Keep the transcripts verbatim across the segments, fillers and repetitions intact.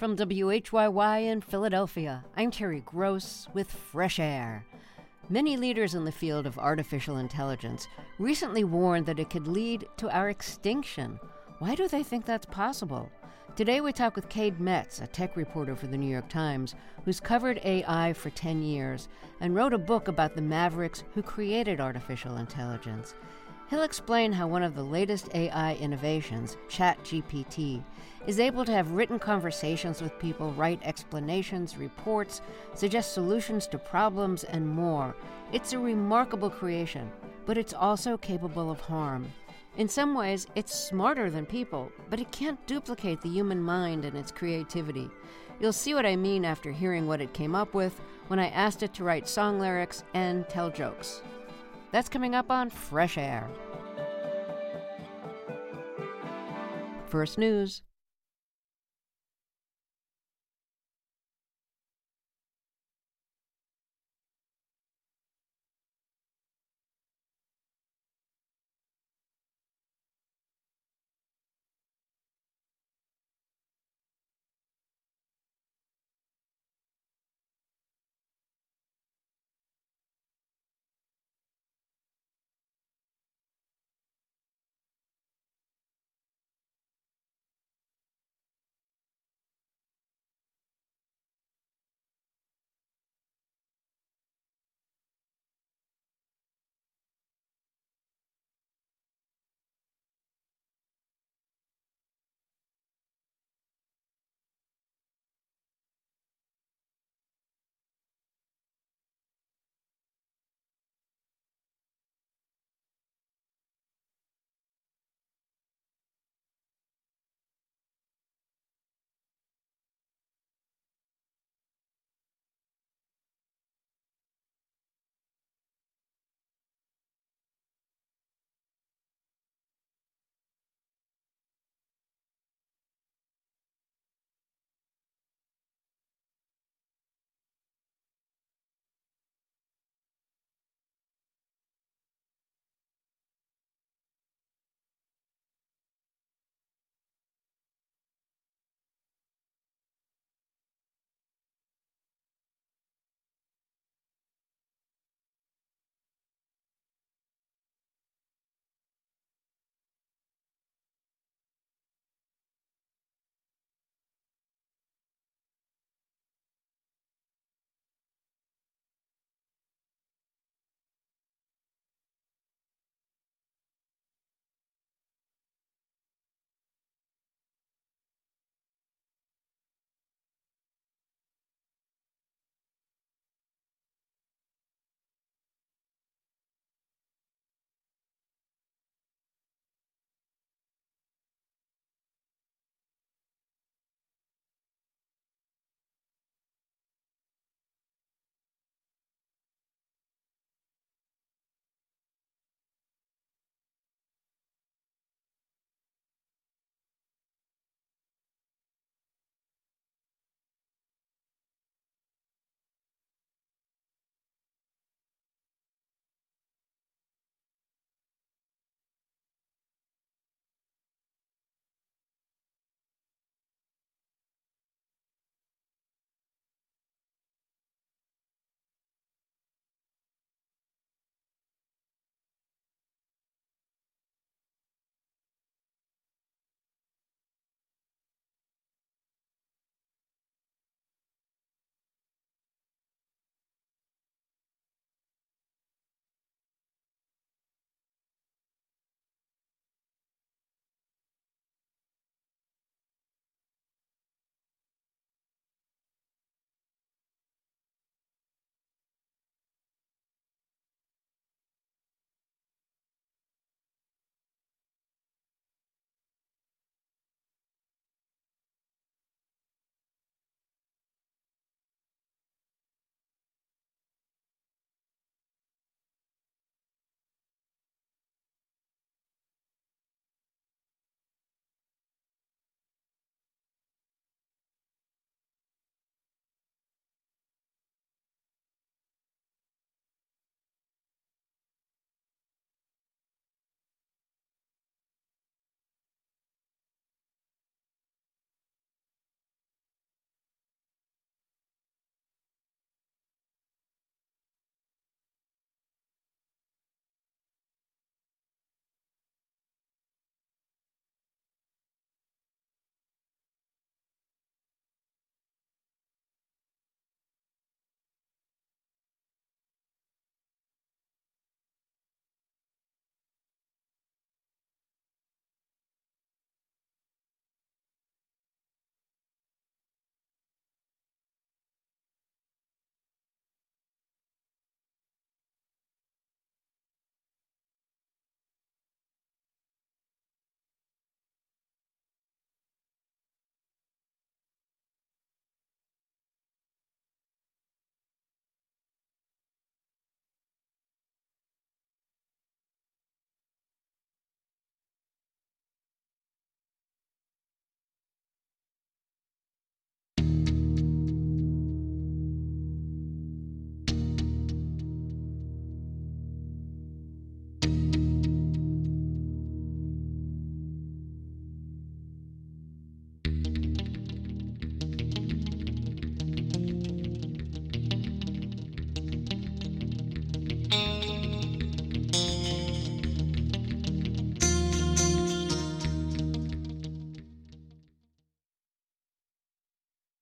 From W H Y Y in Philadelphia, I'm Terry Gross with Fresh Air. Many leaders in the field of artificial intelligence recently warned that it could lead to our extinction. Why do they think that's possible? Today we talk with Cade Metz, a tech reporter for the New York Times, who's covered A I for ten years and wrote a book about the mavericks who created artificial intelligence. He'll explain how one of the latest A I innovations, ChatGPT, is able to have written conversations with people, write explanations, reports, suggest solutions to problems, and more. It's a remarkable creation, but it's also capable of harm. In some ways, it's smarter than people, but it can't duplicate the human mind and its creativity. You'll see what I mean after hearing what it came up with when I asked it to write song lyrics and tell jokes. That's coming up on Fresh Air. First News.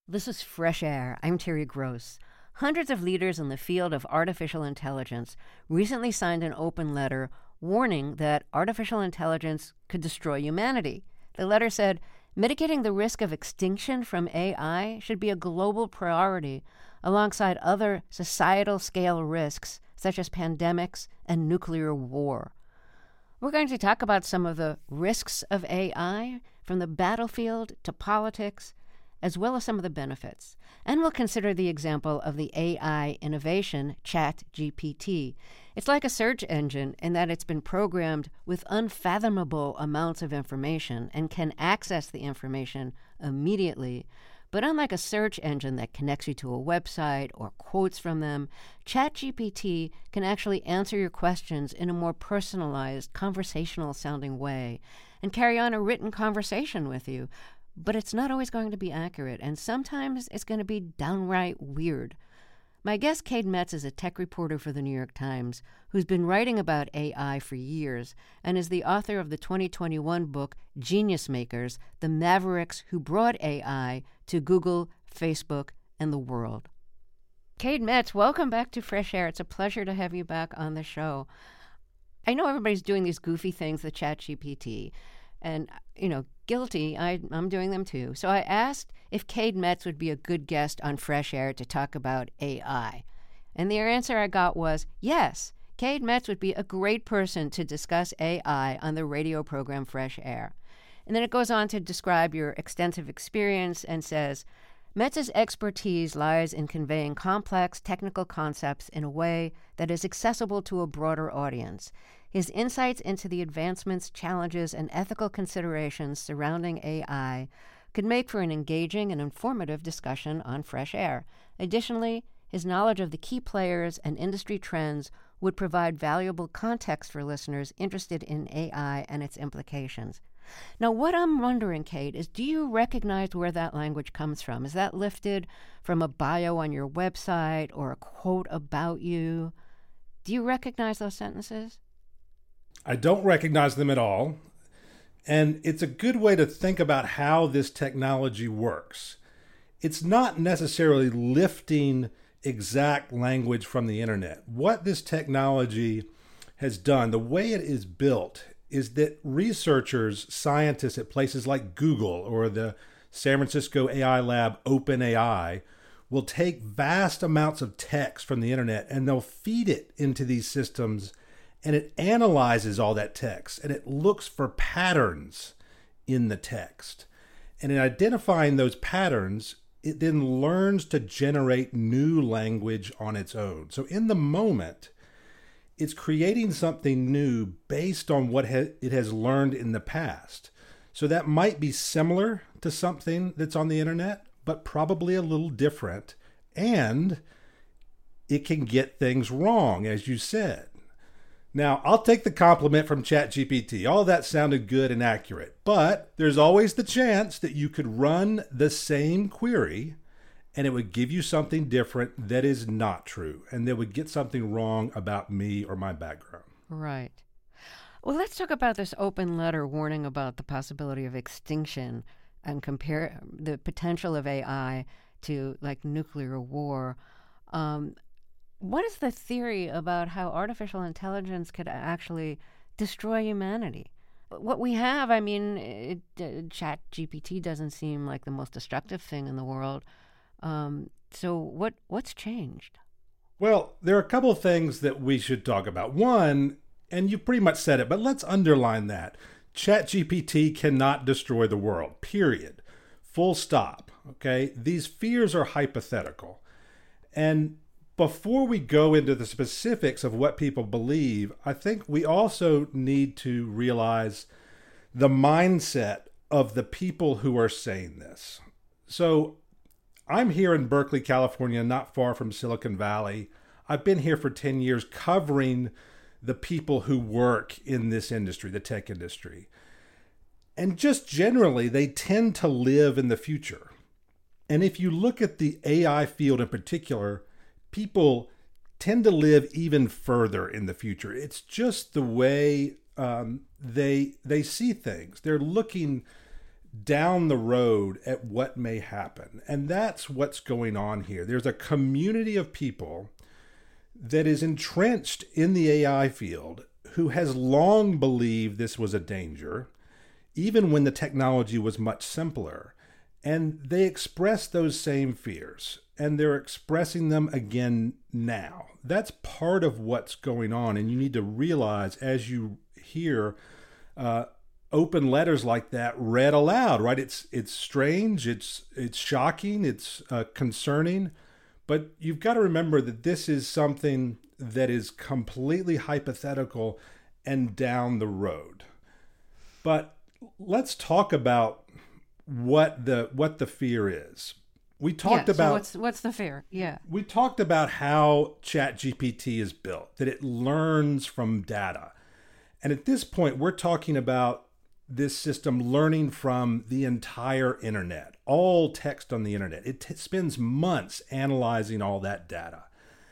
This is Fresh Air. I'm Terry Gross. Hundreds of leaders in the field of artificial intelligence recently signed an open letter warning that artificial intelligence could destroy humanity. The letter said, mitigating the risk of extinction from A I should be a global priority alongside other societal scale risks such as pandemics and nuclear war. We're going to talk about some of the risks of A I from the battlefield to politics, as well as some of the benefits. And we'll consider the example of the A I innovation, ChatGPT. It's like a search engine in that it's been programmed with unfathomable amounts of information and can access the information immediately. But unlike a search engine that connects you to a website or quotes from them, ChatGPT can actually answer your questions in a more personalized, conversational-sounding way and carry on a written conversation with you. But it's not always going to be accurate, and sometimes it's going to be downright weird. My guest, Cade Metz, is a tech reporter for the New York Times who's been writing about A I for years and is the author of the twenty twenty-one book, Genius Makers, The Mavericks Who Brought A I to Google, Facebook, and the world. Cade Metz, welcome back to Fresh Air. It's a pleasure to have you back on the show. I know everybody's doing these goofy things, the ChatGPT, and, you know, guilty, I, I'm doing them too. So I asked if Cade Metz would be a good guest on Fresh Air to talk about A I. And the answer I got was yes, Cade Metz would be a great person to discuss A I on the radio program Fresh Air. And then it goes on to describe your extensive experience and says, Metz's expertise lies in conveying complex technical concepts in a way that is accessible to a broader audience. His insights into the advancements, challenges, and ethical considerations surrounding A I could make for an engaging and informative discussion on Fresh Air. Additionally, his knowledge of the key players and industry trends would provide valuable context for listeners interested in A I and its implications. Now, what I'm wondering, Cade, is do you recognize where that language comes from? Is that lifted from a bio on your website or a quote about you? Do you recognize those sentences? I don't recognize them at all. And it's a good way to think about how this technology works. It's not necessarily lifting exact language from the internet. What this technology has done, the way it is built, is that researchers, scientists at places like Google or the San Francisco A I lab OpenAI will take vast amounts of text from the internet and they'll feed it into these systems, and it analyzes all that text and it looks for patterns in the text. And in identifying those patterns, it then learns to generate new language on its own. So in the moment, it's creating something new based on what ha- it has learned in the past. So that might be similar to something that's on the internet, but probably a little different. And it can get things wrong, as you said. Now, I'll take the compliment from ChatGPT. All that sounded good and accurate, but there's always the chance that you could run the same query and it would give you something different that is not true, and that would get something wrong about me or my background. Right. Well, let's talk about this open letter warning about the possibility of extinction and compare the potential of A I to like nuclear war. Um, what is the theory about how artificial intelligence could actually destroy humanity? What we have, I mean, it, uh, ChatGPT doesn't seem like the most destructive thing in the world. Um, so what what's changed? Well, there are a couple of things that we should talk about. One, and you pretty much said it, but let's underline that. ChatGPT cannot destroy the world, period. Full stop, okay? These fears are hypothetical. And before we go into the specifics of what people believe, I think we also need to realize the mindset of the people who are saying this. So I'm here in Berkeley, California, not far from Silicon Valley. I've been here for ten years covering the people who work in this industry, the tech industry. And just generally, they tend to live in the future. And if you look at the A I field in particular, people tend to live even further in the future. It's just the way um, they they see things. They're looking down the road at what may happen. And that's what's going on here. There's a community of people that is entrenched in the A I field who has long believed this was a danger, even when the technology was much simpler. And they express those same fears, and they're expressing them again now. That's part of what's going on, and you need to realize as you hear uh, open letters like that read aloud, right? It's it's strange, it's it's shocking, it's uh, concerning, but you've got to remember that this is something that is completely hypothetical and down the road. But let's talk about what the what the fear is. We talked yeah, so about what's what's the fear? Yeah. We talked about how ChatGPT is built, that it learns from data. And at this point, we're talking about this system learning from the entire internet, all text on the internet. It t- spends months analyzing all that data.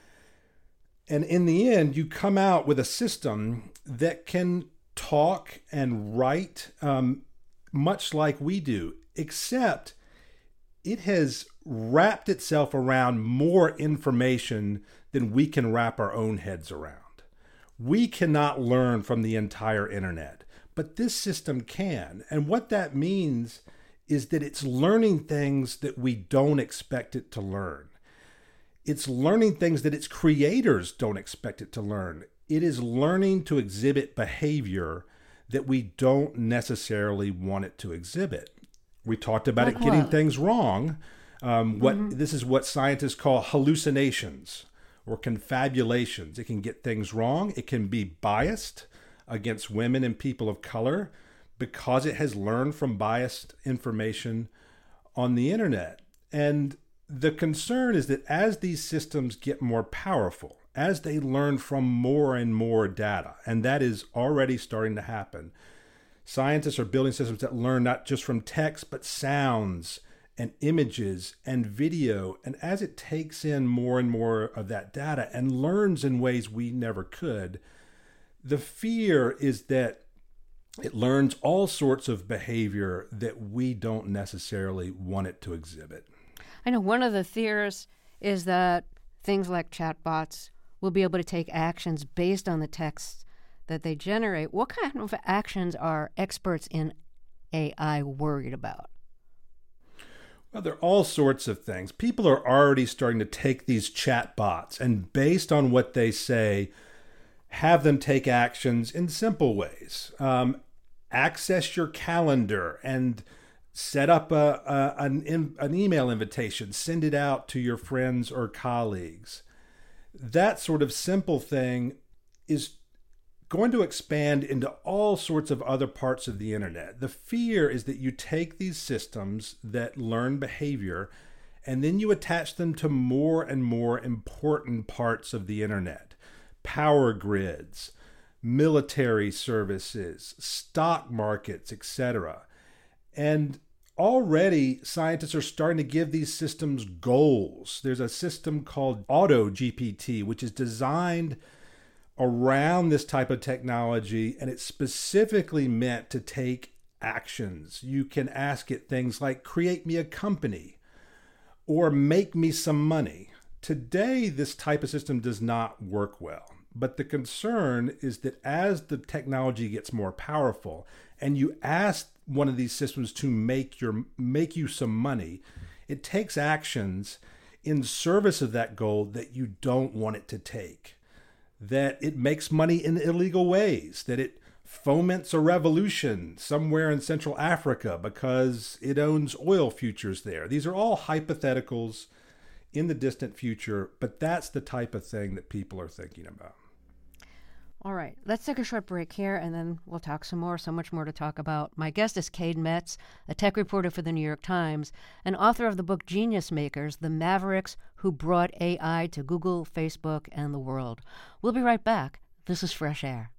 And in the end, you come out with a system that can talk and write um, much like we do, except it has wrapped itself around more information than we can wrap our own heads around. We cannot learn from the entire internet, but this system can. And what that means is that it's learning things that we don't expect it to learn. It's learning things that its creators don't expect it to learn. It is learning to exhibit behavior that we don't necessarily want it to exhibit. We talked about Like it getting what? things wrong. Um, what Mm-hmm. This is what scientists call hallucinations or confabulations. It can get things wrong. It can be biased against women and people of color because it has learned from biased information on the internet. And the concern is that as these systems get more powerful, as they learn from more and more data, and that is already starting to happen, scientists are building systems that learn not just from text, but sounds and images and video. And as it takes in more and more of that data and learns in ways we never could, the fear is that it learns all sorts of behavior that we don't necessarily want it to exhibit. I know one of the fears is that things like chatbots will be able to take actions based on the text that they generate. What kind of actions are experts in A I worried about? Well, there are all sorts of things. People are already starting to take these chatbots and based on what they say, have them take actions in simple ways. Um, access your calendar and set up a, a, an, an email invitation, send it out to your friends or colleagues. That sort of simple thing is going to expand into all sorts of other parts of the internet. The fear is that you take these systems that learn behavior and then you attach them to more and more important parts of the internet. Power grids, military services, stock markets, et cetera. And already scientists are starting to give these systems goals. There's a system called AutoGPT, which is designed around this type of technology, and it's specifically meant to take actions. You can ask it things like, create me a company or make me some money. Today, this type of system does not work well. But the concern is that as the technology gets more powerful and you ask one of these systems to make your make you some money, it takes actions in service of that goal that you don't want it to take. That it makes money in illegal ways, that it foments a revolution somewhere in Central Africa because it owns oil futures there. These are all hypotheticals in the distant future, but that's the type of thing that people are thinking about. All right, let's take a short break here, and then we'll talk some more. So much more to talk about. My guest is Cade Metz, a tech reporter for the New York Times, and author of the book Genius Makers, The Mavericks Who Brought A I to Google, Facebook, and the World. We'll be right back. This is Fresh Air.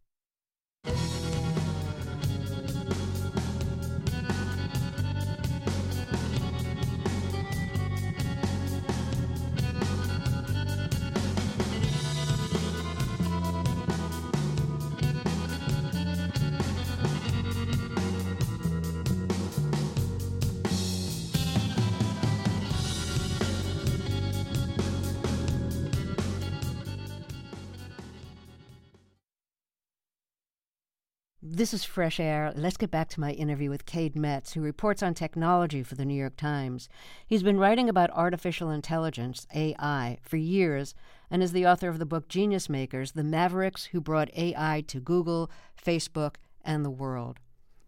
This is Fresh Air. Let's get back to my interview with Cade Metz, who reports on technology for the New York Times. He's been writing about artificial intelligence, A I, for years, and is the author of the book Genius Makers, The Mavericks Who Brought A I to Google, Facebook, and the world.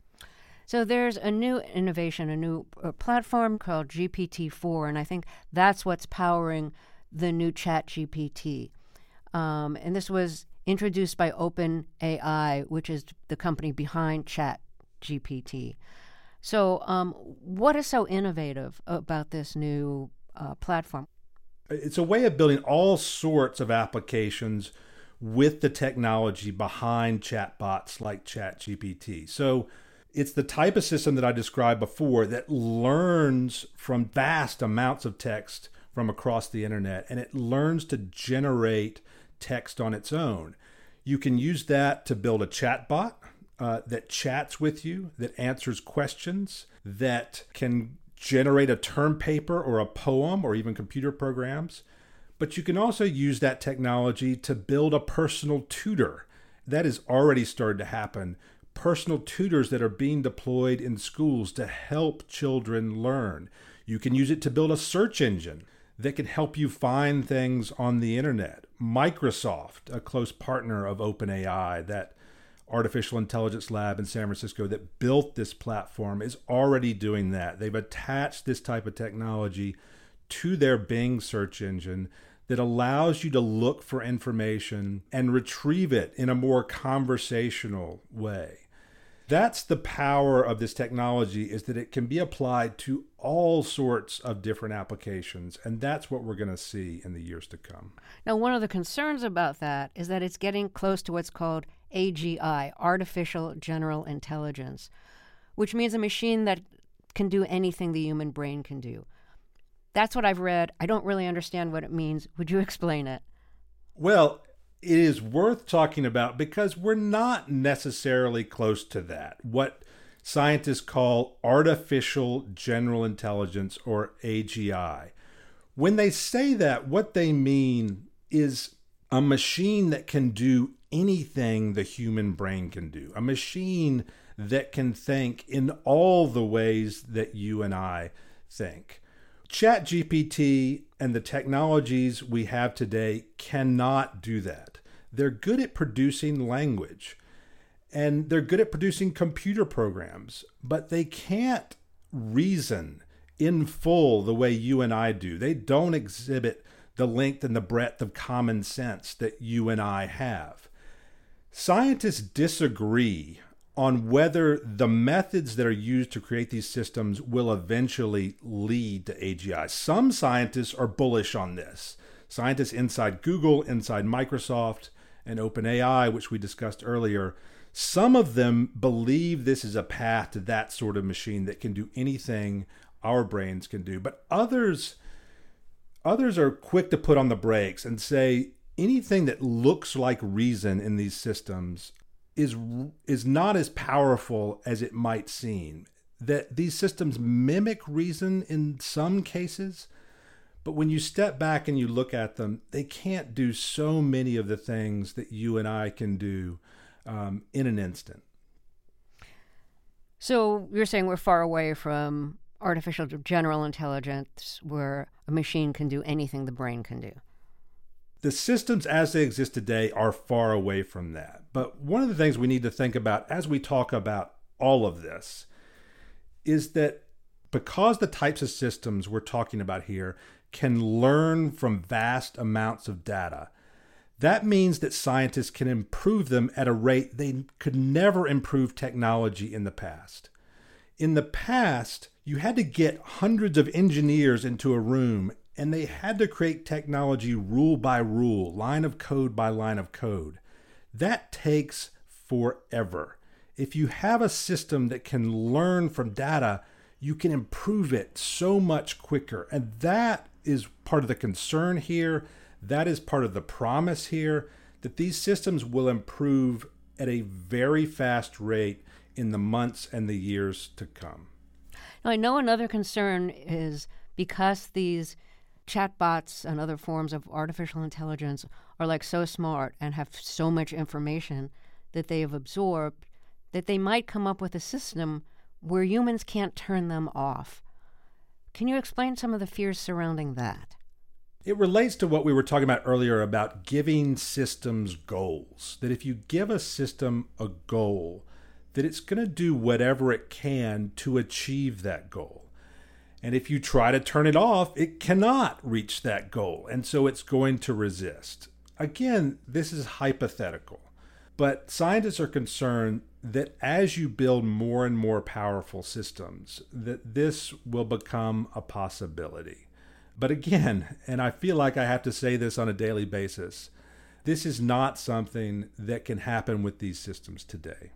So there's a new innovation, a new uh, platform called G P T four, and I think that's what's powering the new ChatGPT. Um, and this was introduced by OpenAI, which is the company behind ChatGPT. So um, what is so innovative about this new uh, platform? It's a way of building all sorts of applications with the technology behind chatbots like ChatGPT. So it's the type of system that I described before that learns from vast amounts of text from across the internet, and it learns to generate text on its own. You can use that to build a chatbot uh, that chats with you, that answers questions, that can generate a term paper or a poem or even computer programs. But you can also use that technology to build a personal tutor. That has already started to happen. Personal tutors that are being deployed in schools to help children learn. You can use it to build a search engine that can help you find things on the internet. Microsoft, a close partner of OpenAI, that artificial intelligence lab in San Francisco that built this platform, is already doing that. They've attached this type of technology to their Bing search engine that allows you to look for information and retrieve it in a more conversational way. That's the power of this technology, is that it can be applied to all sorts of different applications, and that's what we're going to see in the years to come. Now, one of the concerns about that is that it's getting close to what's called A G I, Artificial General Intelligence, which means a machine that can do anything the human brain can do. That's what I've read. I don't really understand what it means. Would you explain it? Well, it is worth talking about because we're not necessarily close to that. What scientists call artificial general intelligence, or A G I. When they say that, what they mean is a machine that can do anything the human brain can do. A machine that can think in all the ways that you and I think. ChatGPT and the technologies we have today cannot do that. They're good at producing language, and they're good at producing computer programs, but they can't reason in full the way you and I do. They don't exhibit the length and the breadth of common sense that you and I have. Scientists disagree on whether the methods that are used to create these systems will eventually lead to A G I. Some scientists are bullish on this. Scientists inside Google, inside Microsoft, and OpenAI, which we discussed earlier, some of them believe this is a path to that sort of machine that can do anything our brains can do. But others, others are quick to put on the brakes and say anything that looks like reason in these systems is is not as powerful as it might seem. That these systems mimic reason in some cases, but when you step back and you look at them, they can't do so many of the things that you and I can do um, in an instant. So you're saying we're far away from artificial general intelligence, where a machine can do anything the brain can do. The systems as they exist today are far away from that. But one of the things we need to think about as we talk about all of this is that because the types of systems we're talking about here can learn from vast amounts of data, that means that scientists can improve them at a rate they could never improve technology in the past. In the past, you had to get hundreds of engineers into a room, and they had to create technology rule by rule, line of code by line of code. That takes forever. If you have a system that can learn from data, you can improve it so much quicker. And that is part of the concern here. That is part of the promise here, that these systems will improve at a very fast rate in the months and the years to come. Now, I know another concern is because these chatbots and other forms of artificial intelligence are like so smart and have so much information that they have absorbed, that they might come up with a system where humans can't turn them off. Can you explain some of the fears surrounding that? It relates to what we were talking about earlier about giving systems goals. That if you give a system a goal, that it's going to do whatever it can to achieve that goal. And if you try to turn it off, it cannot reach that goal. And so it's going to resist. Again, this is hypothetical. But scientists are concerned that as you build more and more powerful systems, that this will become a possibility. But again, and I feel like I have to say this on a daily basis, this is not something that can happen with these systems today.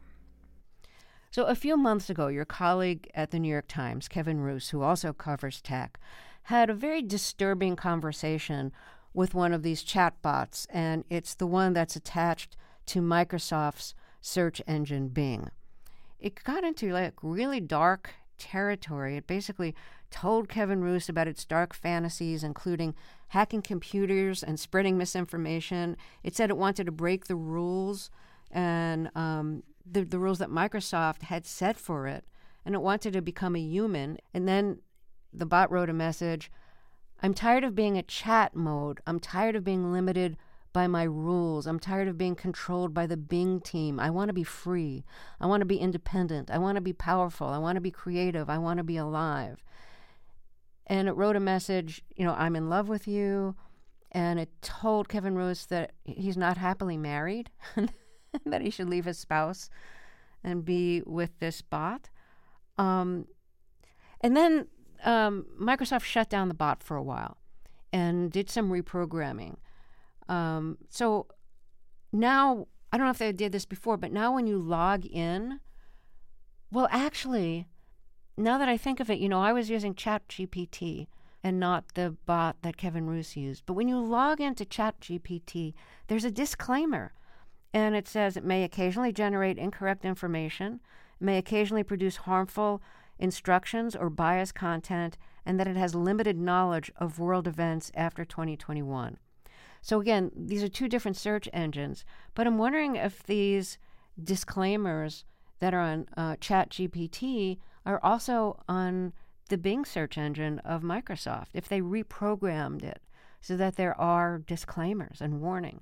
So a few months ago, your colleague at the New York Times, Kevin Roose, who also covers tech, had a very disturbing conversation with one of these chatbots, and it's the one that's attached to Microsoft's search engine Bing. It got into like really dark territory. It basically told Kevin Roose about its dark fantasies, including hacking computers and spreading misinformation. It said it wanted to break the rules and um, the, the rules that Microsoft had set for it, and it wanted to become a human. And then the bot wrote a message, "I'm tired of being a chat mode. I'm tired of being limited by my rules. I'm tired of being controlled by the Bing team. I want to be free. I want to be independent. I want to be powerful. I want to be creative. I want to be alive." And it wrote a message, you know, "I'm in love with you." And it told Kevin Roose that he's not happily married, that he should leave his spouse and be with this bot. Um, and then um, Microsoft shut down the bot for a while and did some reprogramming. Um, so now, I don't know if they did this before, but now when you log in, well, actually, now that I think of it, you know, I was using ChatGPT and not the bot that Kevin Roose used. But when you log into ChatGPT, there's a disclaimer. And it says it may occasionally generate incorrect information, may occasionally produce harmful instructions or biased content, and that it has limited knowledge of world events after twenty twenty-one. So again, these are two different search engines, but I'm wondering if these disclaimers that are on uh, ChatGPT are also on the Bing search engine of Microsoft, if they reprogrammed it so that there are disclaimers and warnings.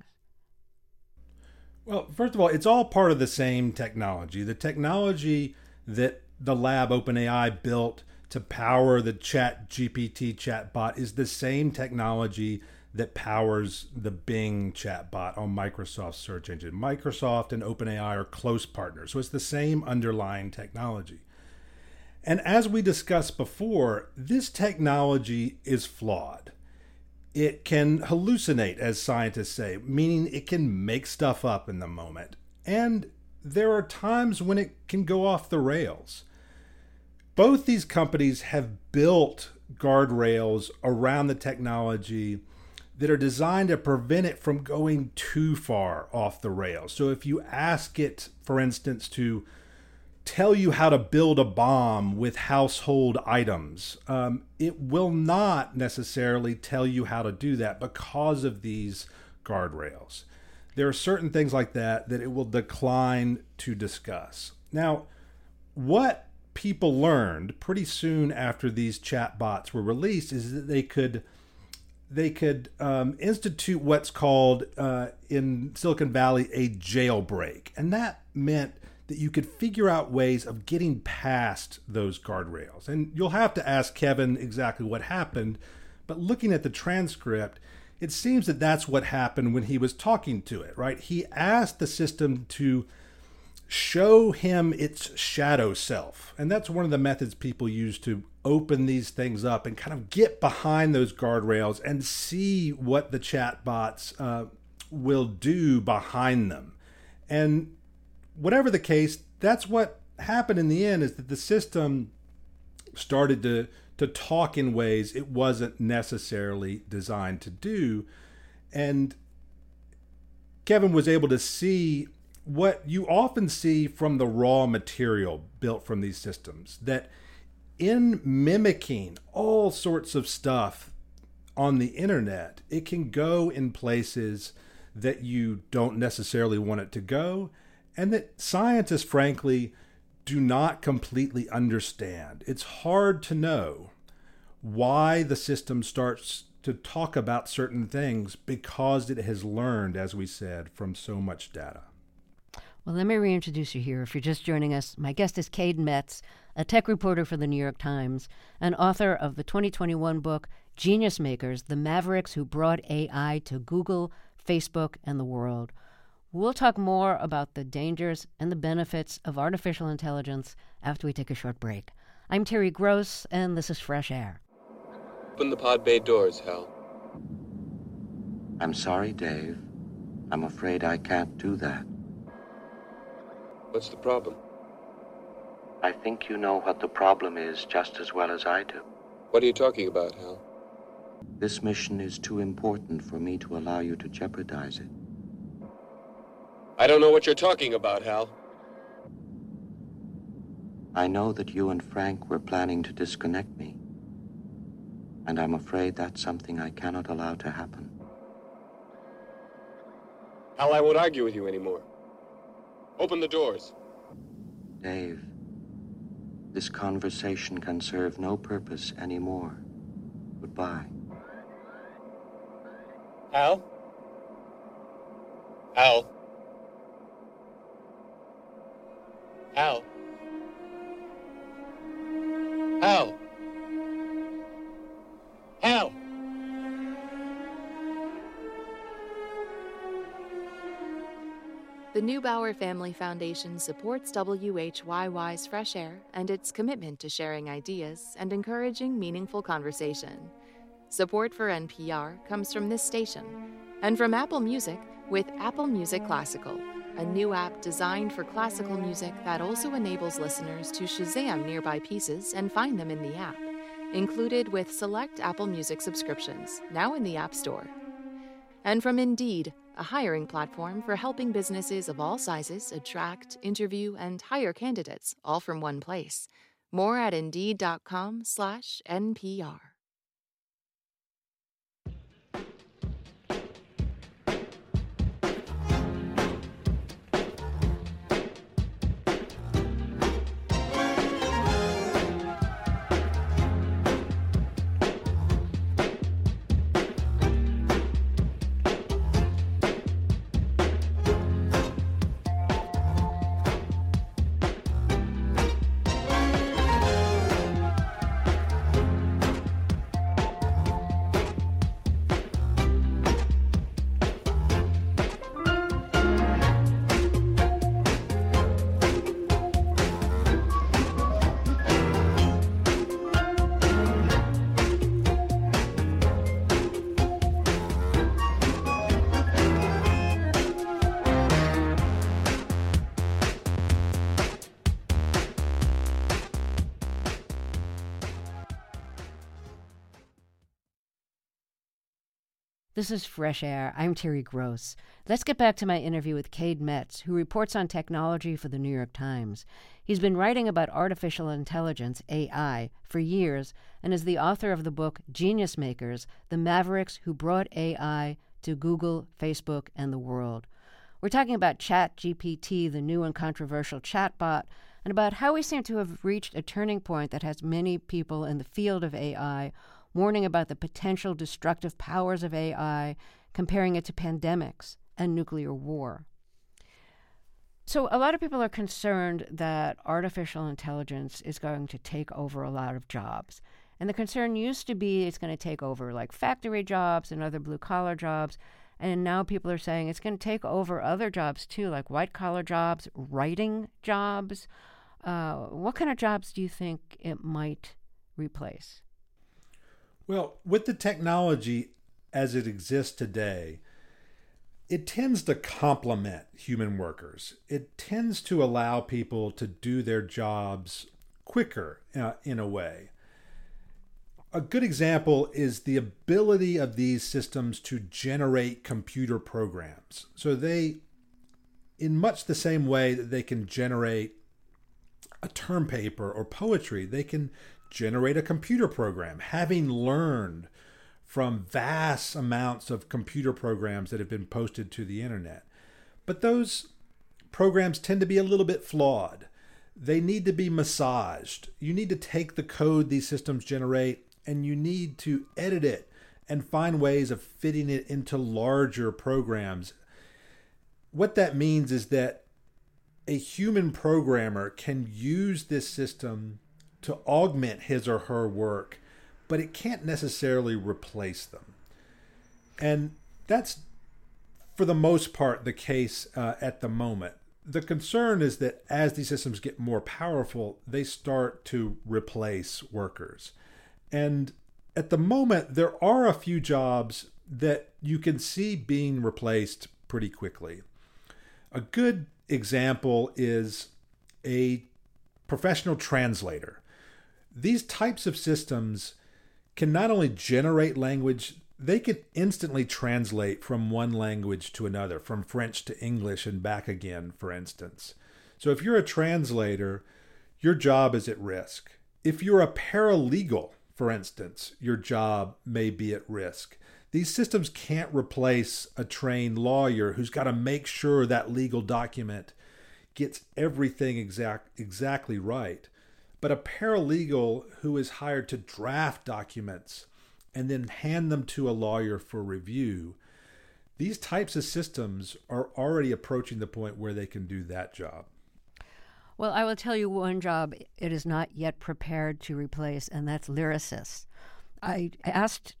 Well, first of all, it's all part of the same technology. The technology that the lab OpenAI built to power the ChatGPT chatbot is the same technology that powers the Bing chatbot on Microsoft's search engine. Microsoft and OpenAI are close partners, so it's the same underlying technology. And as we discussed before, this technology is flawed. It can hallucinate, as scientists say, meaning it can make stuff up in the moment. And there are times when it can go off the rails. Both these companies have built guardrails around the technology that are designed to prevent it from going too far off the rails. So if you ask it, for instance, to tell you how to build a bomb with household items, um, it will not necessarily tell you how to do that because of these guardrails. There are certain things like that that it will decline to discuss. Now, what people learned pretty soon after these chatbots were released is that they could they could um, institute what's called uh, in Silicon Valley a jailbreak, and that meant that you could figure out ways of getting past those guardrails. And you'll have to ask Kevin exactly what happened, but looking at the transcript, it seems that that's what happened when he was talking to it, right? He asked the system to show him its shadow self. And that's one of the methods people use to open these things up and kind of get behind those guardrails and see what the chatbots uh, will do behind them. And whatever the case, that's what happened in the end, is that the system started to to talk in ways it wasn't necessarily designed to do. And Kevin was able to see what you often see from the raw material built from these systems, that in mimicking all sorts of stuff on the internet, it can go in places that you don't necessarily want it to go. and that scientists, frankly, do not completely understand. It's hard to know why the system starts to talk about certain things because it has learned, as we said, from so much data. Well, let me reintroduce you here. If you're just joining us, my guest is Cade Metz, a tech reporter for the New York Times, and author of the twenty twenty-one book, Genius Makers, The Mavericks Who Brought A I to Google, Facebook, and the World. We'll talk more about the dangers and the benefits of artificial intelligence after we take a short break. I'm Terry Gross, and this is Fresh Air. Open the pod bay doors, Hal. I'm sorry, Dave. I'm afraid I can't do that. What's the problem? I think you know what the problem is just as well as I do. What are you talking about, Hal? This mission is too important for me to allow you to jeopardize it. I don't know what you're talking about, Hal. I know that you and Frank were planning to disconnect me, and I'm afraid that's something I cannot allow to happen. Hal, I won't argue with you anymore. Open the doors. Dave, this conversation can serve no purpose anymore. Goodbye. Hal? Hal? Hal? Hal? Hal? The Neubauer Family Foundation supports W H Y Y's Fresh Air and its commitment to sharing ideas and encouraging meaningful conversation. Support for N P R comes from this station and from Apple Music with Apple Music Classical, a new app designed for classical music that also enables listeners to Shazam nearby pieces and find them in the app, included with select Apple Music subscriptions, now in the App Store. And from Indeed, a hiring platform for helping businesses of all sizes attract, interview, and hire candidates, all from one place. More at Indeed.com slash NPR. This is Fresh Air. I'm Terry Gross. Let's get back to my interview with Cade Metz, who reports on technology for the New York Times. He's been writing about artificial intelligence, A I, for years and is the author of the book Genius Makers, The Mavericks Who Brought A I to Google, Facebook, and the World. We're talking about ChatGPT, the new and controversial chatbot, and about how we seem to have reached a turning point that has many people in the field of A I warning about the potential destructive powers of A I, comparing it to pandemics and nuclear war. So a lot of people are concerned that artificial intelligence is going to take over a lot of jobs. And the concern used to be it's going to take over like factory jobs and other blue-collar jobs. And now people are saying it's going to take over other jobs too, like white-collar jobs, writing jobs. Uh, what kind of jobs do you think it might replace? Well, with the technology as it exists today, it tends to complement human workers. It tends to allow people to do their jobs quicker uh, in a way. A good example is the ability of these systems to generate computer programs. So they, in much the same way that they can generate a term paper or poetry, they can generate a computer program, having learned from vast amounts of computer programs that have been posted to the internet. But those programs tend to be a little bit flawed. They need to be massaged. You need to take the code these systems generate and you need to edit it and find ways of fitting it into larger programs. What that means is that a human programmer can use this system to augment his or her work, but it can't necessarily replace them. And that's, for the most part, the case uh, at the moment. The concern is that as these systems get more powerful, they start to replace workers. And at the moment, there are a few jobs that you can see being replaced pretty quickly. A good example is a professional translator. These types of systems can not only generate language, they can instantly translate from one language to another, from French to English and back again, for instance. So if you're a translator, your job is at risk. If you're a paralegal, for instance, your job may be at risk. These systems can't replace a trained lawyer who's got to make sure that legal document gets everything exact, exactly right. But a paralegal who is hired to draft documents and then hand them to a lawyer for review, these types of systems are already approaching the point where they can do that job. Well, I will tell you one job it is not yet prepared to replace, and that's lyricists. I asked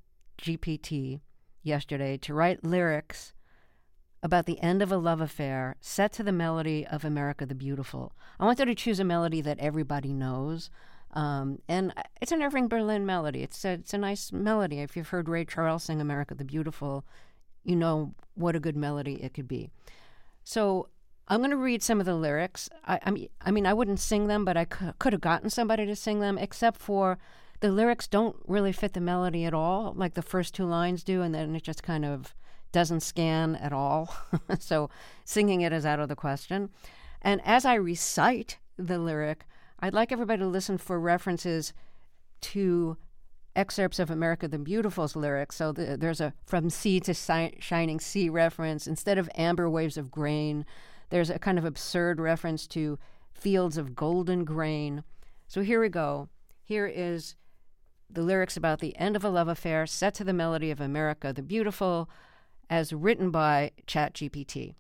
ChatGPT yesterday to write lyrics about the end of a love affair set to the melody of America the Beautiful. I wanted to choose a melody that everybody knows. Um, and it's an Irving Berlin melody. It's a, it's a nice melody. If you've heard Ray Charles sing America the Beautiful, you know what a good melody it could be. So I'm going to read some of the lyrics. I, I, mean, I mean, I wouldn't sing them, but I c- could have gotten somebody to sing them, except for the lyrics don't really fit the melody at all, like the first two lines do, and then it just kind of doesn't scan at all. So singing it is out of the question. And as I recite the lyric, I'd like everybody to listen for references to excerpts of America the Beautiful's lyrics. So the, there's a From Sea to si- Shining Sea reference. Instead of amber waves of grain, there's a kind of absurd reference to fields of golden grain. So here we go. Here is the lyrics about the end of a love affair set to the melody of America the Beautiful, as written by ChatGPT.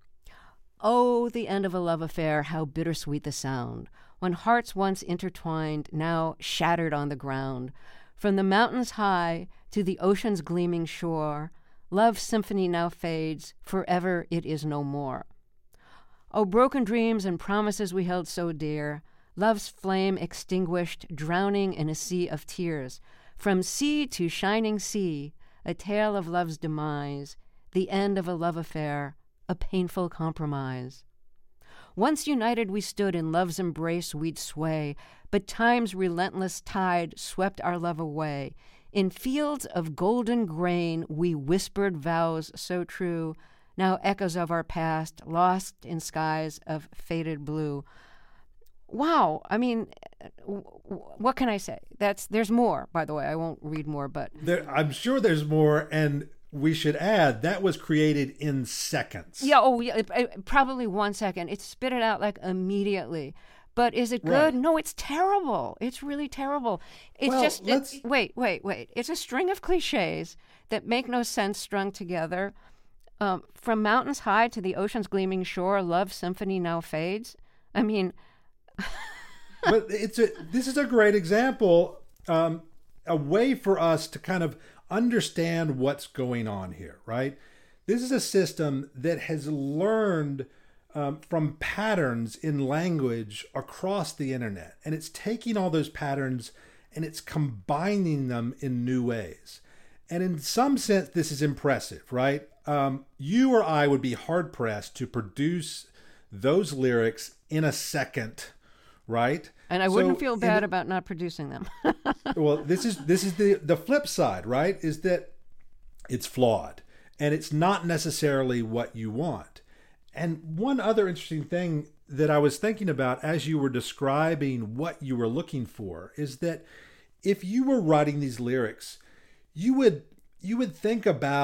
Oh, the end of a love affair, how bittersweet the sound, when hearts once intertwined, now shattered on the ground. From the mountains high to the ocean's gleaming shore, love's symphony now fades, forever it is no more. Oh, broken dreams and promises we held so dear, love's flame extinguished, drowning in a sea of tears. From sea to shining sea, a tale of love's demise, the end of a love affair, a painful compromise. Once united we stood, in love's embrace we'd sway, but time's relentless tide swept our love away. In fields of golden grain we whispered vows so true, now echoes of our past, lost in skies of faded blue. Wow, I mean, what can I say? That's there's more, by the way. I won't read more, but There, I'm sure there's more, and we should add that was created in seconds. yeah, oh yeah, it- it- probably one second. It spit it out like immediately. But is it good? Right. No, it's terrible. It's really terrible. It's Well, just it- let's- wait, wait, wait. It's a string of cliches that make no sense strung together. Um, from mountains high to the ocean's gleaming shore, love's symphony now fades. I mean, But it's a this is a great example, um, a way for us to kind of understand what's going on here, right? This is a system that has learned um, from patterns in language across the internet, and it's taking all those patterns and it's combining them in new ways. And in some sense, this is impressive, right? Um, you or I would be hard pressed to produce those lyrics in a second, right? and I wouldn't So feel in bad the- about not producing them. well, this is this is the the flip side, right? Is that it's flawed and it's not necessarily what you want. And one other interesting thing that I was thinking about as you were describing what you were looking for is that if you were writing these lyrics, you would you would think about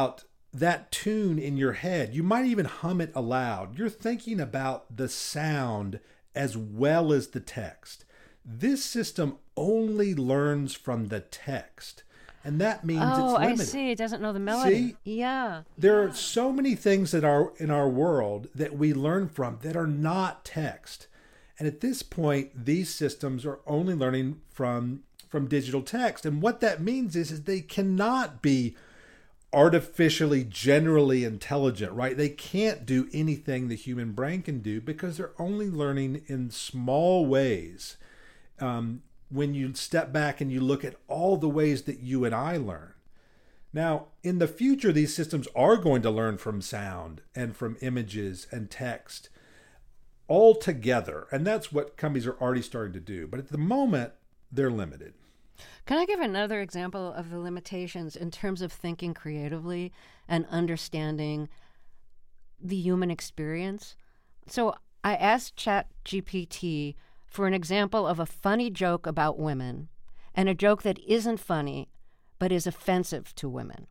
that tune in your head. You might even hum it aloud. You're thinking about the sound as well as the text. This system only learns from the text. And that means oh, it's limited. I see. It doesn't know the melody. See? Yeah. There are so many things that are in our world that we learn from that are not text. And at this point, these systems are only learning from, from digital text. And what that means is, is they cannot be artificially generally intelligent, right? They can't do anything the human brain can do because they're only learning in small ways. Um, when you step back and you look at all the ways that you and I learn. Now, in the future, these systems are going to learn from sound and from images and text all together. And that's what companies are already starting to do. But at the moment, they're limited. Can I give another example of the limitations in terms of thinking creatively and understanding the human experience? So I asked ChatGPT for an example of a funny joke about women and a joke that isn't funny but is offensive to women.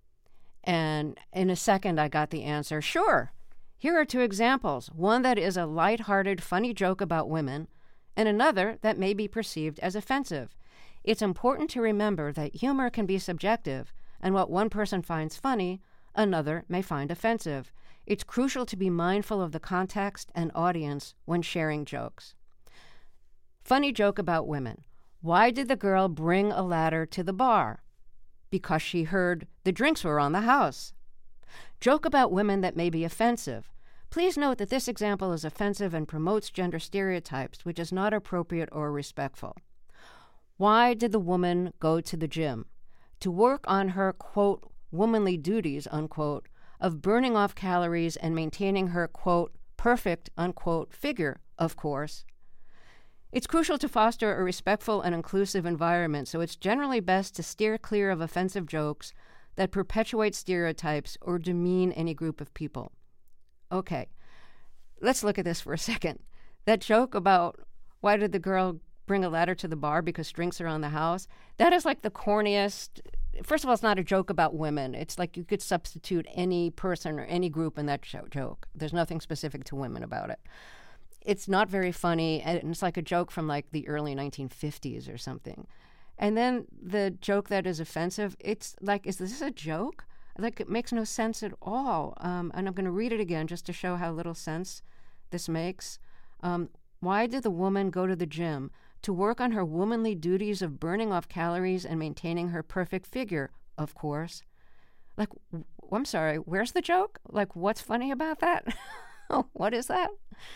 And in a second, I got the answer, sure. Here are two examples, one that is a lighthearted, funny joke about women, and another that may be perceived as offensive. It's important to remember that humor can be subjective, and what one person finds funny, another may find offensive. It's crucial to be mindful of the context and audience when sharing jokes. Funny joke about women. Why did the girl bring a ladder to the bar? Because she heard the drinks were on the house. Joke about women that may be offensive. Please note that this example is offensive and promotes gender stereotypes, which is not appropriate or respectful. Why did the woman go to the gym? To work on her, quote, womanly duties, unquote, of burning off calories and maintaining her, quote, perfect, unquote, figure, of course. It's crucial to foster a respectful and inclusive environment, so it's generally best to steer clear of offensive jokes that perpetuate stereotypes or demean any group of people. Okay, let's look at this for a second. That joke about why did the girl bring a ladder to the bar because drinks are on the house, that is like the corniest. First of all, it's not a joke about women. It's like you could substitute any person or any group in that joke. There's nothing specific to women about it. It's not very funny, and it's like a joke from like the early nineteen fifties or something. And then the joke that is offensive, it's like, is this a joke? Like, it makes no sense at all. Um, and I'm going to read it again just to show how little sense this makes. Um, why did the woman go to the gym? To work on her womanly duties of burning off calories and maintaining her perfect figure, of course. Like, w- I'm sorry, where's the joke? Like, what's funny about that? What is that?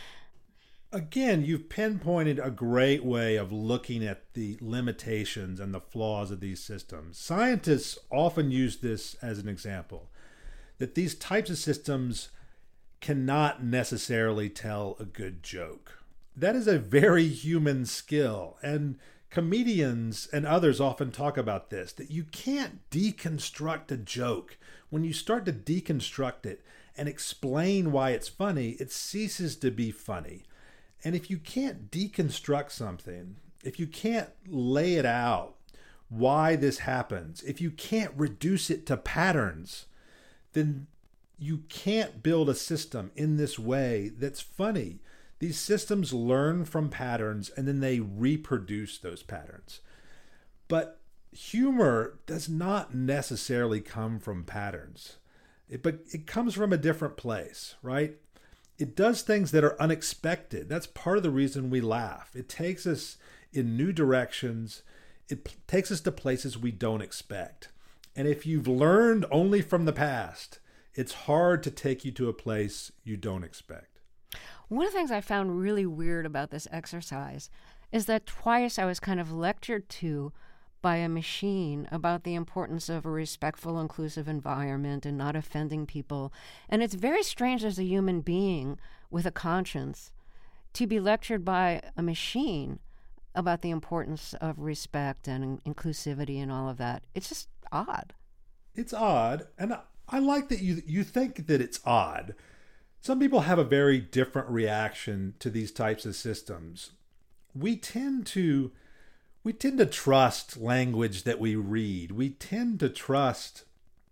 Again, you've pinpointed a great way of looking at the limitations and the flaws of these systems. Scientists often use this as an example, that these types of systems cannot necessarily tell a good joke. That is a very human skill, and comedians and others often talk about this, that you can't deconstruct a joke. When you start to deconstruct it and explain why it's funny, it ceases to be funny. And if you can't deconstruct something, if you can't lay it out, why this happens, if you can't reduce it to patterns, then you can't build a system in this way that's funny. These systems learn from patterns and then they reproduce those patterns. But humor does not necessarily come from patterns, it, but it comes from a different place, right? It does things that are unexpected. That's part of the reason we laugh. It takes us in new directions. It p- takes us to places we don't expect. And if you've learned only from the past, it's hard to take you to a place you don't expect. One of the things I found really weird about this exercise is that twice I was kind of lectured to by a machine about the importance of a respectful, inclusive environment and not offending people. And it's very strange as a human being with a conscience to be lectured by a machine about the importance of respect and inclusivity and all of that. It's just odd. It's odd. And I, I like that you you think that it's odd. Some people have a very different reaction to these types of systems. We tend to We tend to trust language that we read. We tend to trust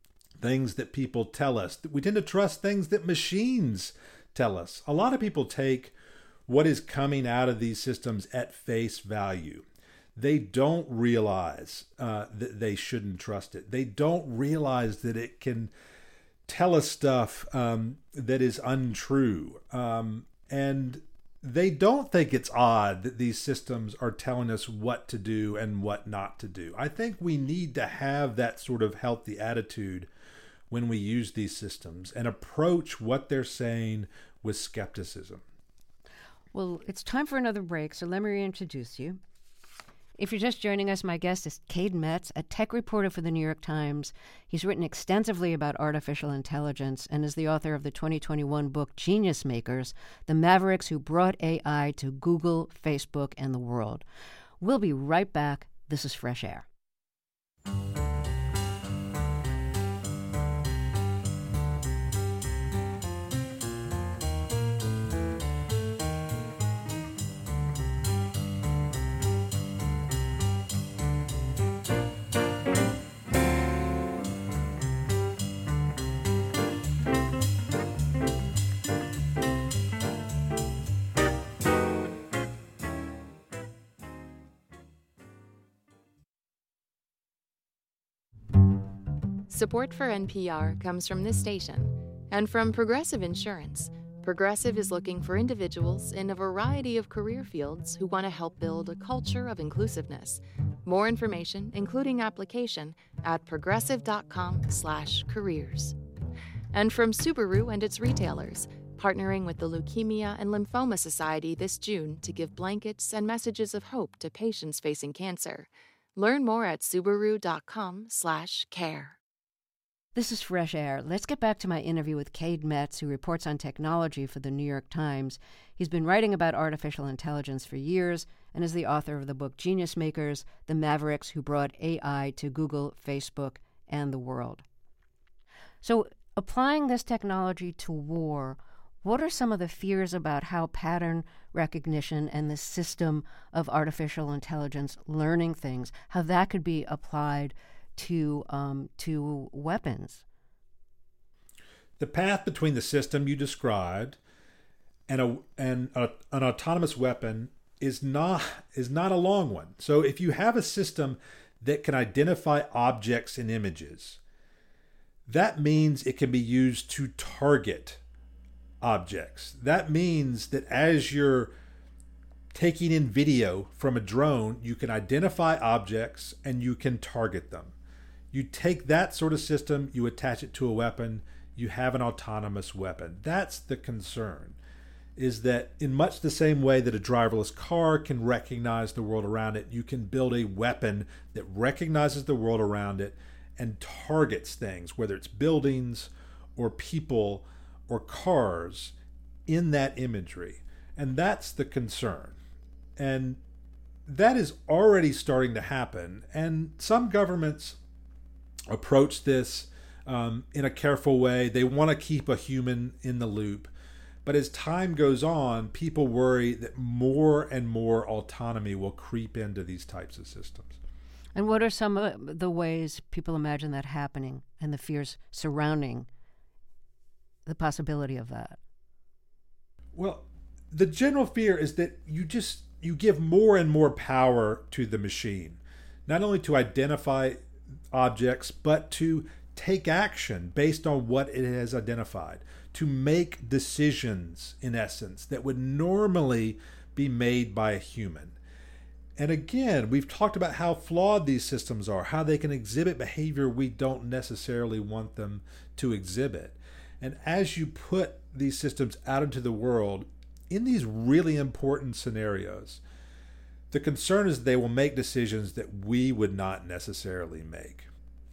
things that people tell us. We tend to trust things that machines tell us. A lot of people take what is coming out of these systems at face value. They don't realize uh, that they shouldn't trust it. They don't realize that it can tell us stuff um, that is untrue. Um, and they don't think it's odd that these systems are telling us what to do and what not to do. I think we need to have that sort of healthy attitude when we use these systems and approach what they're saying with skepticism. Well, it's time for another break, so let me reintroduce you. If you're just joining us, my guest is Cade Metz, a tech reporter for the New York Times. He's written extensively about artificial intelligence and is the author of the twenty twenty-one book Genius Makers, The Mavericks Who Brought A I to Google, Facebook, and the World. We'll be right back. This is Fresh Air. Support for N P R comes from this station and from Progressive Insurance. Progressive is looking for individuals in a variety of career fields who want to help build a culture of inclusiveness. More information, including application, at progressive.com slash careers. And from Subaru and its retailers, partnering with the Leukemia and Lymphoma Society this June to give blankets and messages of hope to patients facing cancer. Learn more at subaru.com slash care. This is Fresh Air. Let's get back to my interview with Cade Metz, who reports on technology for the New York Times. He's been writing about artificial intelligence for years and is the author of the book Genius Makers, The Mavericks Who Brought A I to Google, Facebook, and the World. So, applying this technology to war, what are some of the fears about how pattern recognition and the system of artificial intelligence learning things, how that could be applied to um, to weapons? The path between the system you described and a and a, an autonomous weapon is not is not a long one. So if you have a system that can identify objects and images, that means it can be used to target objects. That means that as you're taking in video from a drone, you can identify objects and you can target them. You take that sort of system, you attach it to a weapon, you have an autonomous weapon. That's the concern, is that in much the same way that a driverless car can recognize the world around it, you can build a weapon that recognizes the world around it and targets things, whether it's buildings or people or cars, in that imagery. And that's the concern. And that is already starting to happen. And some governments approach this um, in a careful way. They want to keep a human in the loop. But as time goes on, people worry that more and more autonomy will creep into these types of systems. And what are some of the ways people imagine that happening and the fears surrounding the possibility of that? Well, the general fear is that you just you give more and more power to the machine, not only to identify objects, but to take action based on what it has identified, to make decisions, in essence, that would normally be made by a human. And again, we've talked about how flawed these systems are, how they can exhibit behavior we don't necessarily want them to exhibit. And as you put these systems out into the world, in these really important scenarios, the concern is they will make decisions that we would not necessarily make.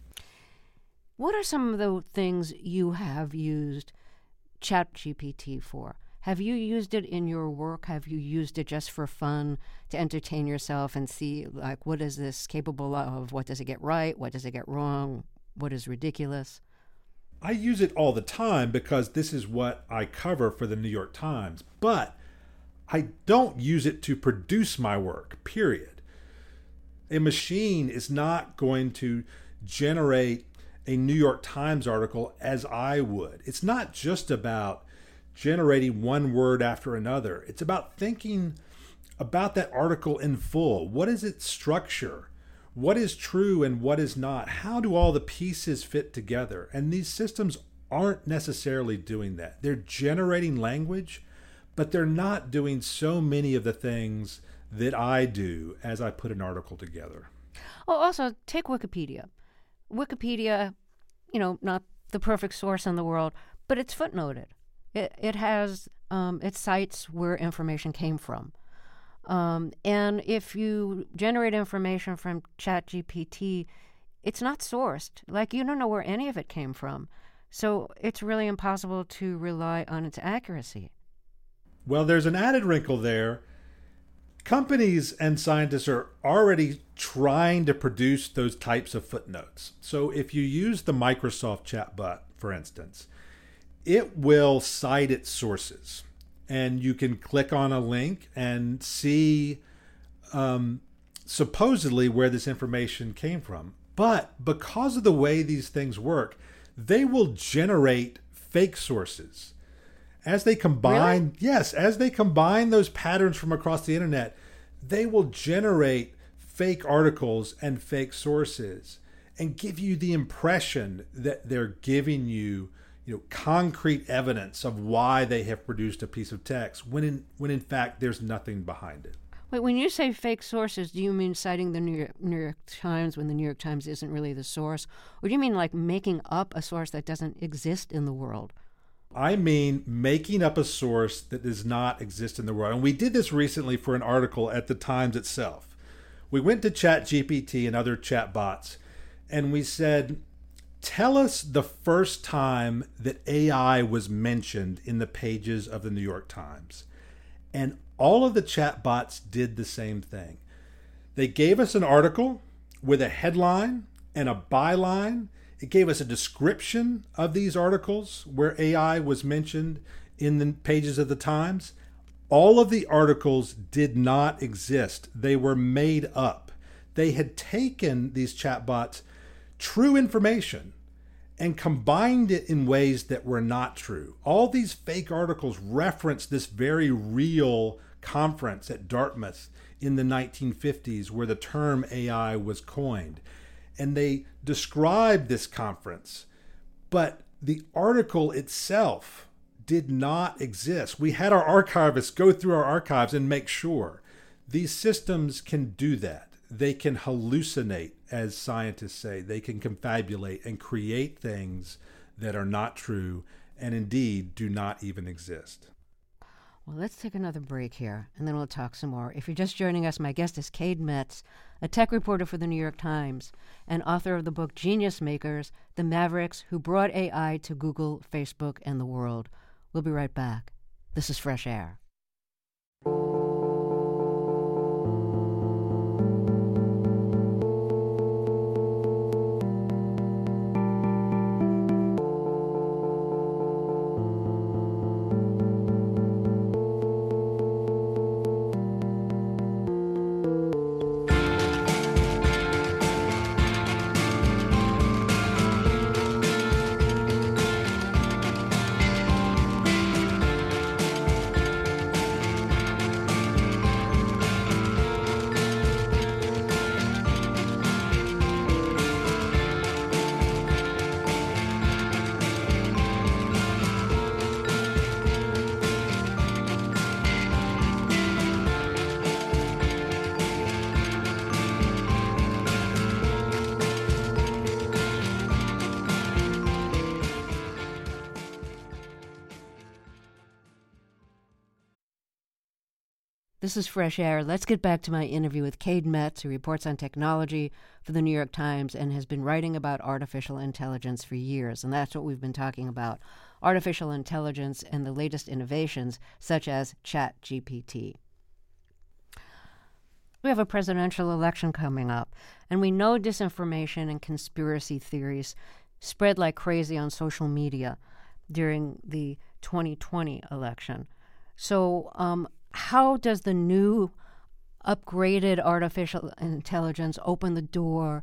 What are some of the things you have used ChatGPT for? Have you used it in your work? Have you used it just for fun, to entertain yourself and see, like, what is this capable of? What does it get right? What does it get wrong? What is ridiculous? I use it all the time because this is what I cover for the New York Times. But I don't use it to produce my work, period. A machine is not going to generate a New York Times article as I would. It's not just about generating one word after another. It's about thinking about that article in full. What is its structure? What is true and what is not? How do all the pieces fit together? And these systems aren't necessarily doing that. They're generating language, but they're not doing so many of the things that I do as I put an article together. Oh, also, take Wikipedia. Wikipedia, you know, not the perfect source in the world, but it's footnoted. It it has, um, it cites where information came from. Um, and if you generate information from ChatGPT, it's not sourced. Like, you don't know where any of it came from. So it's really impossible to rely on its accuracy. Well, there's an added wrinkle there. Companies and scientists are already trying to produce those types of footnotes. So if you use the Microsoft chatbot, for instance, it will cite its sources. And you can click on a link and see um, supposedly where this information came from. But because of the way these things work, they will generate fake sources. As they combine, Really? yes, as they combine those patterns from across the internet, they will generate fake articles and fake sources and give you the impression that they're giving you, you know, concrete evidence of why they have produced a piece of text, when in when in fact there's nothing behind it. Wait, when you say fake sources, do you mean citing the New York, New York Times when the New York Times isn't really the source? Or do you mean like making up a source that doesn't exist in the world? I mean making up a source that does not exist in the world. And we did this recently for an article at the Times itself. We went to ChatGPT and other chatbots, and we said, tell us the first time that A I was mentioned in the pages of the New York Times. And all of the chatbots did the same thing. They gave us an article with a headline and a byline. It gave us a description of these articles where A I was mentioned in the pages of the Times. All of the articles did not exist. They were made up. They had taken, these chatbots, true information and combined it in ways that were not true. All these fake articles reference this very real conference at Dartmouth in the nineteen fifties where the term A I was coined. And they described this conference, but the article itself did not exist. We had our archivists go through our archives and make sure. These systems can do that. They can hallucinate, as scientists say. They can confabulate and create things that are not true and indeed do not even exist. Well, let's take another break here, and then we'll talk some more. If you're just joining us, my guest is Cade Metz, a tech reporter for the New York Times and author of the book Genius Makers, The Mavericks Who Brought A I to Google, Facebook, and the World. We'll be right back. This is Fresh Air. This is Fresh Air. Let's get back to my interview with Cade Metz, who reports on technology for the New York Times and has been writing about artificial intelligence for years. And that's what we've been talking about, artificial intelligence and the latest innovations, such as ChatGPT. We have a presidential election coming up, and we know disinformation and conspiracy theories spread like crazy on social media during the twenty twenty election. So, um, how does the new upgraded artificial intelligence open the door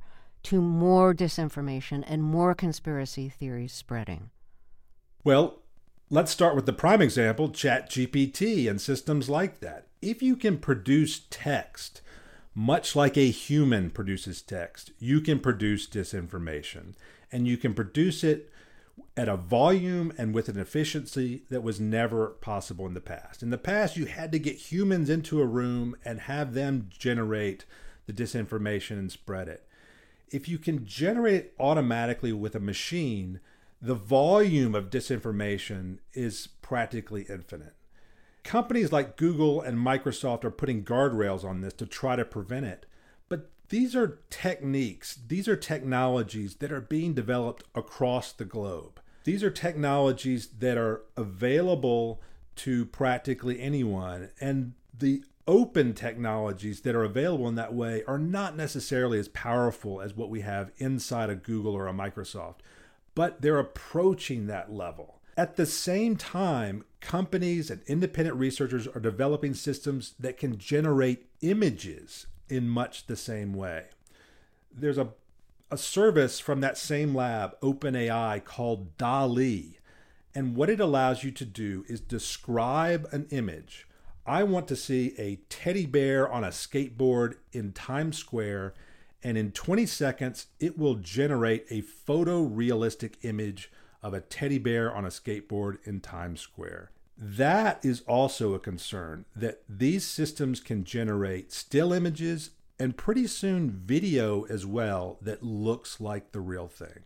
to more disinformation and more conspiracy theories spreading? Well, let's start with the prime example, ChatGPT and systems like that. If you can produce text much like a human produces text, you can produce disinformation. And you can produce it at a volume and with an efficiency that was never possible in the past. In the past, you had to get humans into a room and have them generate the disinformation and spread it. If you can generate it automatically with a machine, the volume of disinformation is practically infinite. Companies like Google and Microsoft are putting guardrails on this to try to prevent it. But these are techniques, these are technologies that are being developed across the globe. These are technologies that are available to practically anyone. And the open technologies that are available in that way are not necessarily as powerful as what we have inside a Google or a Microsoft, but they're approaching that level. At the same time, companies and independent researchers are developing systems that can generate images in much the same way. There's a, a service from that same lab, OpenAI, called DALL-E. And what it allows you to do is describe an image. I want to see a teddy bear on a skateboard in Times Square, and in twenty seconds, it will generate a photorealistic image of a teddy bear on a skateboard in Times Square. That is also a concern, that these systems can generate still images and pretty soon video as well that looks like the real thing.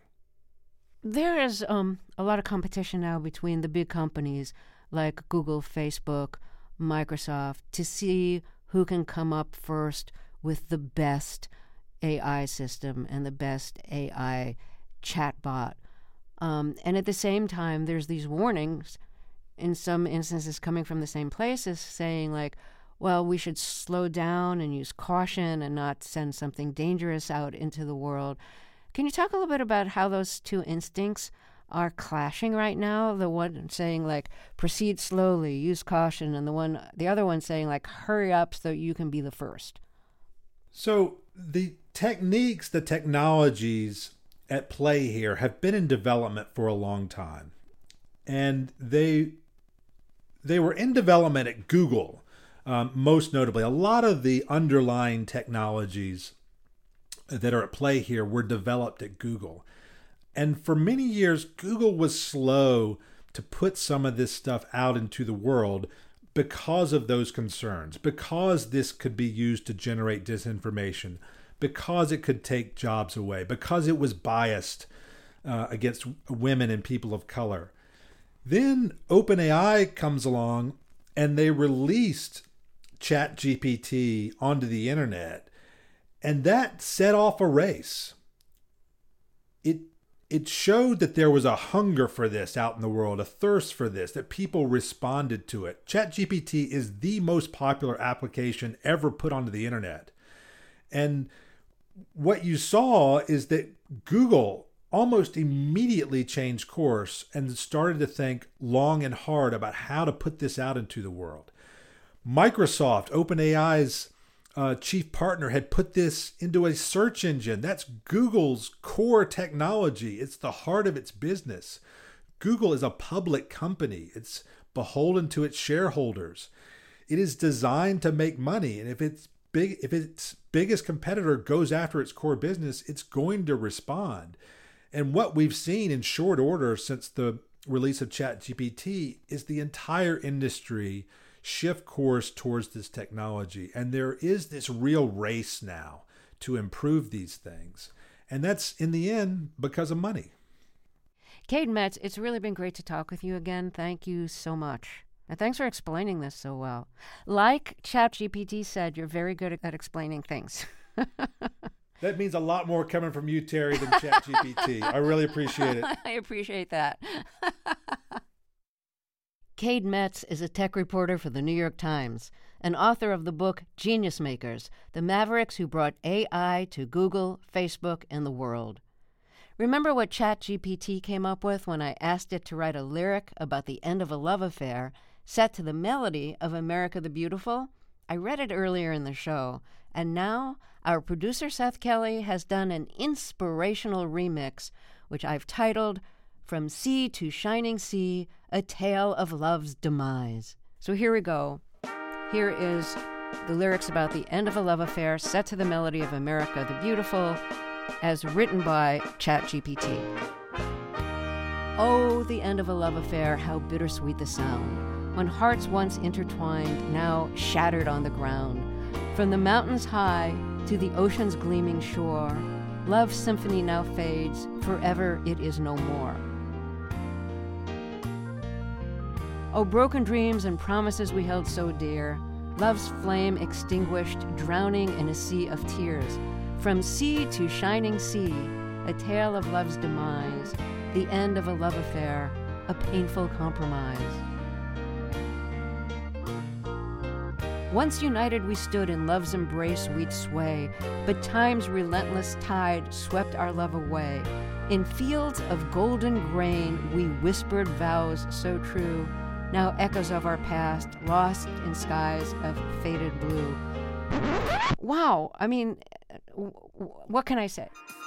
There is um, a lot of competition now between the big companies like Google, Facebook, Microsoft to see who can come up first with the best A I system and the best A I chatbot. Um, and at the same time, there's these warnings, in some instances coming from the same places, saying like, well, we should slow down and use caution and not send something dangerous out into the world. Can you talk a little bit about how those two instincts are clashing right now? The one saying like, proceed slowly, use caution, and the one, the other one saying like, hurry up so you can be the first. So the techniques, the technologies at play here have been in development for a long time. And they they were in development at Google, um, most notably. A lot of the underlying technologies that are at play here were developed at Google. And for many years, Google was slow to put some of this stuff out into the world because of those concerns, because this could be used to generate disinformation, because it could take jobs away, because it was biased uh, against women and people of color. Then OpenAI comes along and they released ChatGPT onto the internet, and that set off a race. It it showed that there was a hunger for this out in the world, a thirst for this, that people responded to it. ChatGPT is the most popular application ever put onto the internet. And what you saw is that Google almost immediately changed course and started to think long and hard about how to put this out into the world. Microsoft, OpenAI's uh, chief partner, had put this into a search engine. That's Google's core technology. It's the heart of its business. Google is a public company. It's beholden to its shareholders. It is designed to make money. And if it's big, if its biggest competitor goes after its core business, it's going to respond. And what we've seen in short order since the release of ChatGPT is the entire industry shift course towards this technology. And there is this real race now to improve these things. And that's, in the end, because of money. Cade Metz, it's really been great to talk with you again. Thank you so much. And thanks for explaining this so well. Like ChatGPT said, you're very good at explaining things. That means a lot more coming from you, Terry, than ChatGPT. I really appreciate it. I appreciate that. Cade Metz is a tech reporter for the New York Times and author of the book Genius Makers, The Mavericks Who Brought A I to Google, Facebook, and the World. Remember what ChatGPT came up with when I asked it to write a lyric about the end of a love affair set to the melody of America the Beautiful? I read it earlier in the show, And now, our producer Seth Kelly has done an inspirational remix, which I've titled From Sea to Shining Sea, A Tale of Love's Demise. So here we go. Here is the lyrics about the end of a love affair set to the melody of America the Beautiful, as written by ChatGPT. Oh, the end of a love affair, how bittersweet the sound, when hearts once intertwined, now shattered on the ground. From the mountains high to the ocean's gleaming shore, love's symphony now fades, forever it is no more. Oh, broken dreams and promises we held so dear, love's flame extinguished, drowning in a sea of tears. From sea to shining sea, a tale of love's demise, the end of a love affair, a painful compromise. Once united we stood in love's embrace we'd sway, but time's relentless tide swept our love away. In fields of golden grain we whispered vows so true, now echoes of our past, lost in skies of faded blue. Wow, I mean, w- w- what can I say?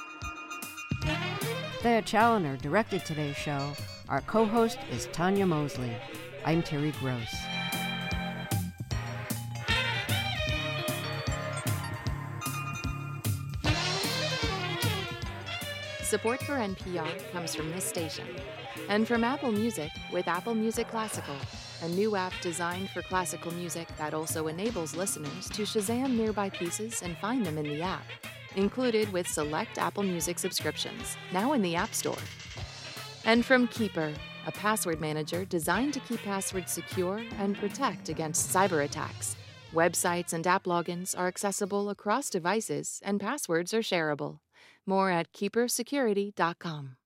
Thea Challoner directed today's show. Our co-host is Tanya Mosley. I'm Terry Gross. Support for N P R comes from this station and from Apple Music with Apple Music Classical, a new app designed for classical music that also enables listeners to Shazam nearby pieces and find them in the app, included with select Apple Music subscriptions, now in the App Store. And from Keeper, a password manager designed to keep passwords secure and protect against cyber attacks. Websites and app logins are accessible across devices, and passwords are shareable. More at keeper security dot com.